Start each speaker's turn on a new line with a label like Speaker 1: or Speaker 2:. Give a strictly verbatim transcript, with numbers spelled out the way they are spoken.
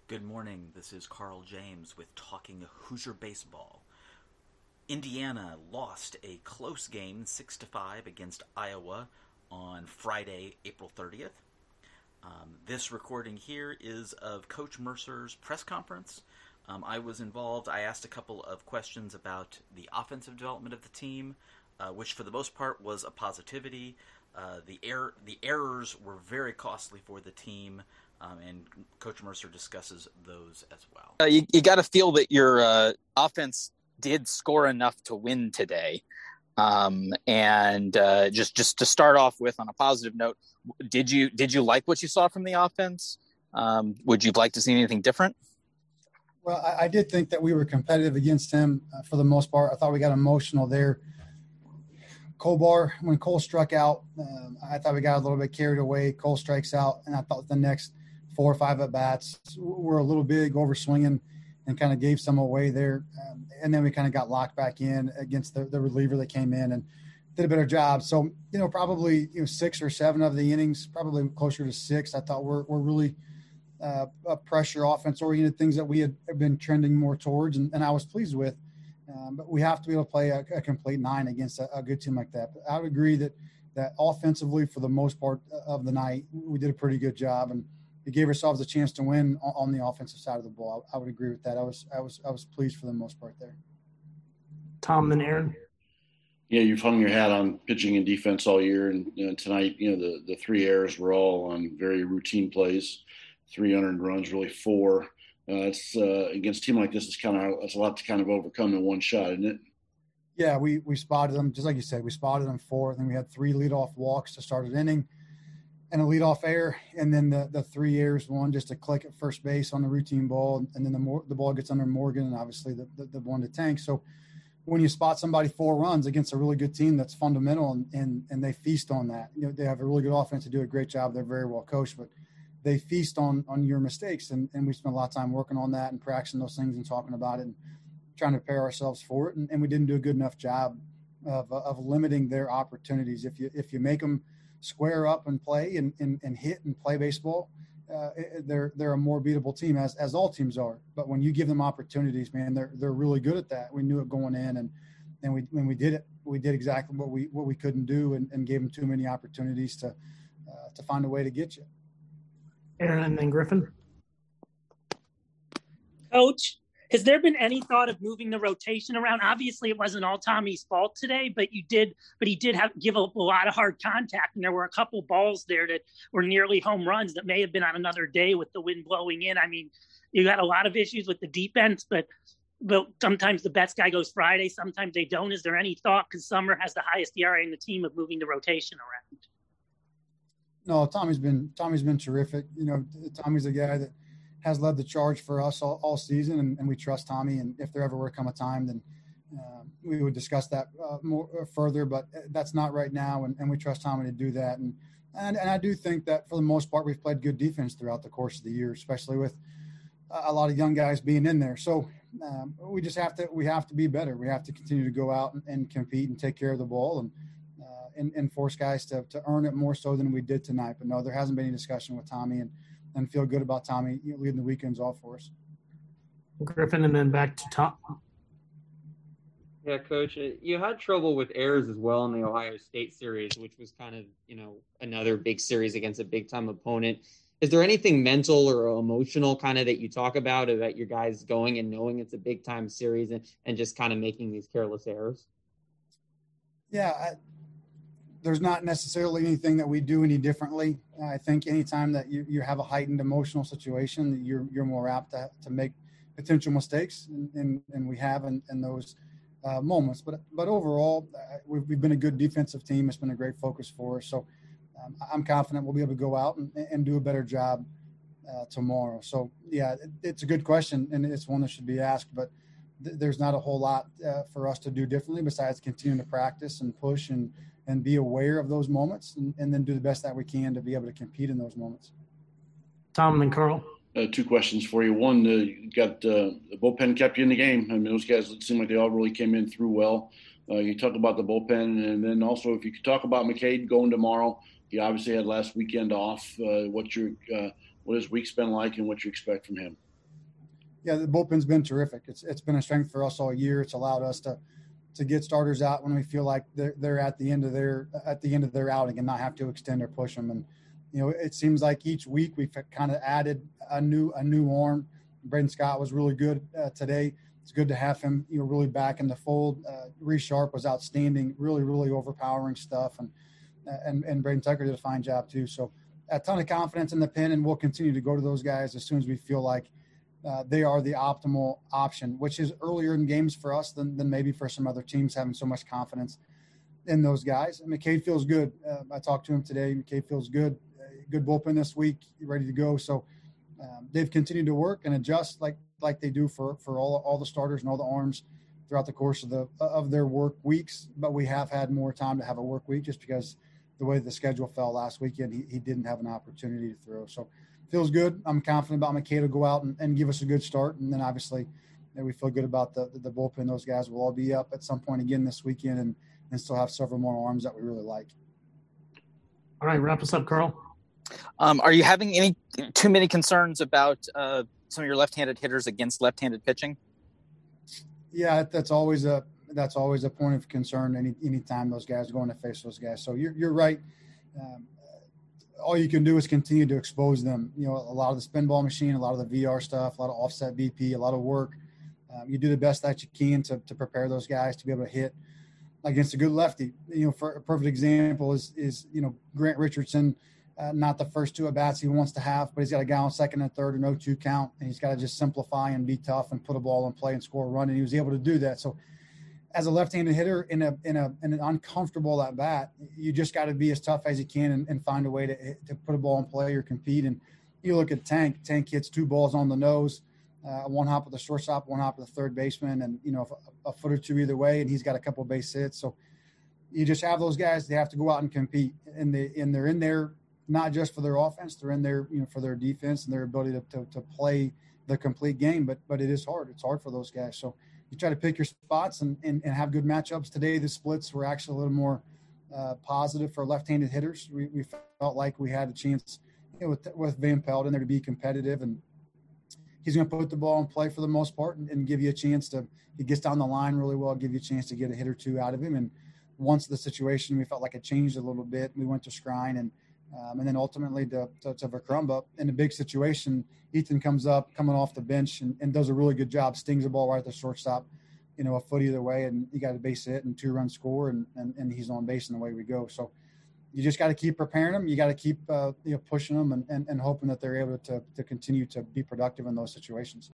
Speaker 1: Good morning. This is Carl James with Talking Hoosier Baseball. Indiana lost a close game six to five against Iowa on Friday, April thirtieth. Um, this recording here is of Coach Mercer's press conference. Um, I was involved. I asked a couple of questions about the offensive development of the team, uh, which for the most part was a positivity. Uh, the error, the errors were very costly for the team. Um, and Coach Mercer discusses those as well.
Speaker 2: Uh, you you got to feel that your uh, offense did score enough to win today. Um, and uh, just just to start off with, on a positive note, did you did you like what you saw from the offense? Um, would you like to see anything different?
Speaker 3: Well, I, I did think that we were competitive against him uh, for the most part. I thought we got emotional there. Kobar, when Cole struck out, um, I thought we got a little bit carried away. Cole strikes out, and I thought the next four or five at-bats were a little big, over swinging, and kind of gave some away there. Um, and then we kind of got locked back in against the, the reliever that came in and did a better job. So, you know, probably you know six or seven of the innings, probably closer to six, I thought were, were really uh, a pressure, offense-oriented things that we had been trending more towards, and, and I was pleased with. Um, but we have to be able to play a, a complete nine against a, a good team like that. But I would agree that that offensively, for the most part of the night, we did a pretty good job, and we gave ourselves a chance to win on, on the offensive side of the ball. I, I would agree with that. I was I was I was pleased for the most part there.
Speaker 4: Tom and Aaron.
Speaker 5: Yeah, you've hung your hat on pitching and defense all year, and you know, tonight, you know, the the three errors were all on very routine plays, three hundred runs, really four. Uh, it's uh, against a team like this, it's kind of it's a lot to kind of overcome in one shot, isn't it?
Speaker 3: Yeah, we we spotted them, just like you said. We spotted them four, and then we had three leadoff walks to start an inning, and a leadoff error, and then the the three errors, one just a click at first base on the routine ball, and then the more, the ball gets under Morgan, and obviously the, the the one to Tank. So when you spot somebody four runs against a really good team that's fundamental, and and, and they feast on that, you know, they have a really good offense to do a great job. They're very well coached, but they feast on on your mistakes, and, and we spent a lot of time working on that and practicing those things and talking about it and trying to prepare ourselves for it, and, and we didn't do a good enough job of of limiting their opportunities. If you if you make them square up and play and, and, and hit and play baseball, uh, they're they're a more beatable team, as as all teams are. But when you give them opportunities, man, they're they're really good at that. We knew it going in, and and we when we did it, we did exactly what we what we couldn't do, and, and gave them too many opportunities to uh, to find a way to get you.
Speaker 4: Aaron and then Griffin.
Speaker 6: Coach, has there been any thought of moving the rotation around? Obviously, it wasn't all Tommy's fault today, but you did. But he did have give up a lot of hard contact, and there were a couple balls there that were nearly home runs that may have been on another day with the wind blowing in. I mean, you got a lot of issues with the defense, but but sometimes the best guy goes Friday, sometimes they don't. Is there any thought, because Summer has the highest E R A in the team, of moving the rotation around?
Speaker 3: No, Tommy's been Tommy's been terrific. You know, Tommy's a guy that has led the charge for us all, all season, and, and we trust Tommy. And if there ever were come a time, then uh, we would discuss that uh, more uh, further. But that's not right now, and, and we trust Tommy to do that. And, and and I do think that for the most part, we've played good defense throughout the course of the year, especially with a lot of young guys being in there. So um, we just have to we have to be better. We have to continue to go out and, and compete and take care of the ball, and. And, and force guys to, to earn it more so than we did tonight. But no, there hasn't been any discussion with Tommy, and, and feel good about Tommy, you know, leading the weekends off for us.
Speaker 4: Griffin, and then back to Tom.
Speaker 7: Yeah, Coach, you had trouble with errors as well in the Ohio State series, which was kind of, you know, another big series against a big-time opponent. Is there anything mental or emotional kind of that you talk about about your guys going and knowing it's a big-time series and, and just kind of making these careless errors?
Speaker 3: Yeah, I, there's not necessarily anything that we do any differently. I think anytime that you, you have a heightened emotional situation, you're you're more apt to, to make potential mistakes, and, and, and we have in, in those uh, moments. But but overall, uh, we've, we've been a good defensive team. It's been a great focus for us. So um, I'm confident we'll be able to go out and, and do a better job uh, tomorrow. So, yeah, it, it's a good question, and it's one that should be asked. But th- there's not a whole lot uh, for us to do differently besides continue to practice and push and – and be aware of those moments, and, and then do the best that we can to be able to compete in those moments.
Speaker 4: Tom and Carl.
Speaker 5: Uh, two questions for you. One, uh, you got uh, the bullpen kept you in the game. I mean, those guys, it seemed like they all really came in through well. Uh, you talk about the bullpen, and then also if you could talk about McCade going tomorrow. He obviously had last weekend off. Uh, what your uh, what his week's been like, and what you expect from him.
Speaker 3: Yeah, the bullpen's been terrific. It's it's been a strength for us all year. It's allowed us to to get starters out when we feel like they're they're at the end of their at the end of their outing and not have to extend or push them. And you know, it seems like each week we've kind of added a new a new arm. Braden Scott was really good uh, today. It's good to have him, you know, really back in the fold. Uh, Reese Sharp was outstanding, really, really overpowering stuff, and and and Braden Tucker did a fine job too. So a ton of confidence in the pen, and we'll continue to go to those guys as soon as we feel like uh, they are the optimal option, which is earlier in games for us than than maybe for some other teams having so much confidence in those guys. And McCade feels good. Uh, I talked to him today. McCade feels good. Uh, good bullpen this week, ready to go. So um, they've continued to work and adjust like. like they do for, for all, all the starters and all the arms throughout the course of the of their work weeks. But we have had more time to have a work week just because the way the schedule fell last weekend, he, he didn't have an opportunity to throw. So feels good. I'm confident about McCade to go out and, and give us a good start. And then obviously you know, we feel good about the, the, the bullpen. Those guys will all be up at some point again this weekend and, and still have several more arms that we really like.
Speaker 4: All right, wrap us up, Carl.
Speaker 2: Um, are you having any too many concerns about uh, some of your left-handed hitters against left-handed pitching?
Speaker 3: Yeah, that's always a that's always a point of concern. Any anytime those guys are going to face those guys. So you're you're right. Um, all you can do is continue to expose them. You know, a lot of the spin ball machine, a lot of the V R stuff, a lot of offset B P, a lot of work. Um, you do the best that you can to to prepare those guys to be able to hit against a good lefty. You know, for a perfect example is is you know Grant Richardson. Uh, not the first two at-bats he wants to have, but he's got a guy on second and third, an oh two count, and he's got to just simplify and be tough and put a ball in play and score a run, and he was able to do that. So as a left-handed hitter in a in a in an uncomfortable at-bat, you just got to be as tough as you can and, and find a way to to put a ball in play or compete. And you look at Tank. Tank hits two balls on the nose, uh, one hop with the shortstop, one hop with the third baseman, and, you know, a, a foot or two either way, and he's got a couple of base hits. So you just have those guys. They have to go out and compete, and, they, and they're in there not just for their offense, they're in there, you know, for their defense and their ability to, to, to play the complete game. But but it is hard. It's hard for those guys. So you try to pick your spots and, and, and have good matchups. Today, the splits were actually a little more uh, positive for left-handed hitters. We, we felt like we had a chance, you know, with, with Van Pelt in there to be competitive, and he's going to put the ball in play for the most part and, and give you a chance to – he gets down the line really well, give you a chance to get a hit or two out of him. And once the situation, we felt like it changed a little bit. We went to Skrine and – Um, and then ultimately to, to, to Verkrumba. In a big situation, Ethan comes up coming off the bench and, and does a really good job, stings the ball right at the shortstop, you know, a foot either way, and you got a base hit and two run score, and, and, and he's on base, and away we go. So you just got to keep preparing them. You got to keep uh, you know, pushing them and, and, and hoping that they're able to, to continue to be productive in those situations.